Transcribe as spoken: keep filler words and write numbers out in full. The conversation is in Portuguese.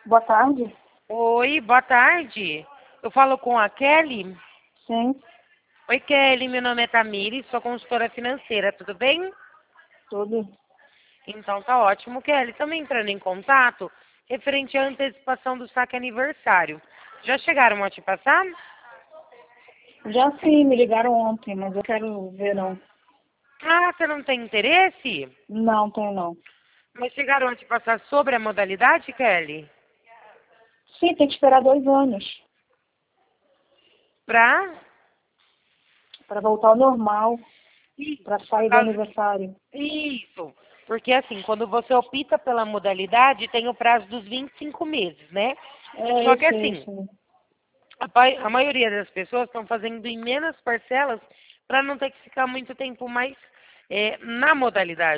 Boa tarde. Oi, boa tarde. Eu falo com a Kelly. Sim, Oi, Kelly, meu nome é Tamires, sou consultora financeira, tudo bem? tudo. Então tá ótimo, Kelly. Estamos entrando em contato referente à antecipação do saque aniversário. Já chegaram a te passar? Já sim, me ligaram ontem, mas eu quero ver não. Ah, você não tem interesse? Não, tem não. Mas chegaram a te passar sobre a modalidade, Kelly? Sim, tem que esperar dois anos Pra? para voltar ao normal, Isso, para por sair do causa que... aniversário. Isso. Porque assim, quando você opta pela modalidade, tem o prazo dos vinte e cinco meses, né? É, Só eu que sei, eu assim, sei. A, pai- a maioria das pessoas estão fazendo em menos parcelas para não ter que ficar muito tempo mais é, na modalidade.